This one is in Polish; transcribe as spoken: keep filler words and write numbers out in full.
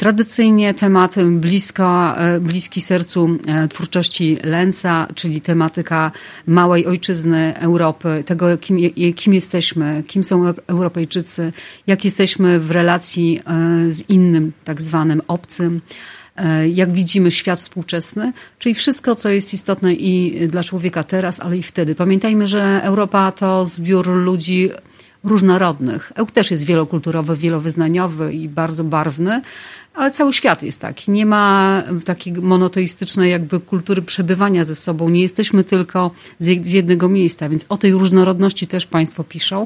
Tradycyjnie temat blisko, bliski sercu twórczości Lęca, czyli tematyka małej ojczyzny Europy, tego kim, kim jesteśmy, kim są Europejczycy, jak jesteśmy w relacji z innym tak zwanym obcym, jak widzimy świat współczesny, czyli wszystko, co jest istotne i dla człowieka teraz, ale i wtedy. Pamiętajmy, że Europa to zbiór ludzi różnorodnych. Ełk też jest wielokulturowy, wielowyznaniowy i bardzo barwny, ale cały świat jest taki. Nie ma takiej monoteistycznej jakby kultury przebywania ze sobą. Nie jesteśmy tylko z jednego miejsca, więc o tej różnorodności też państwo piszą.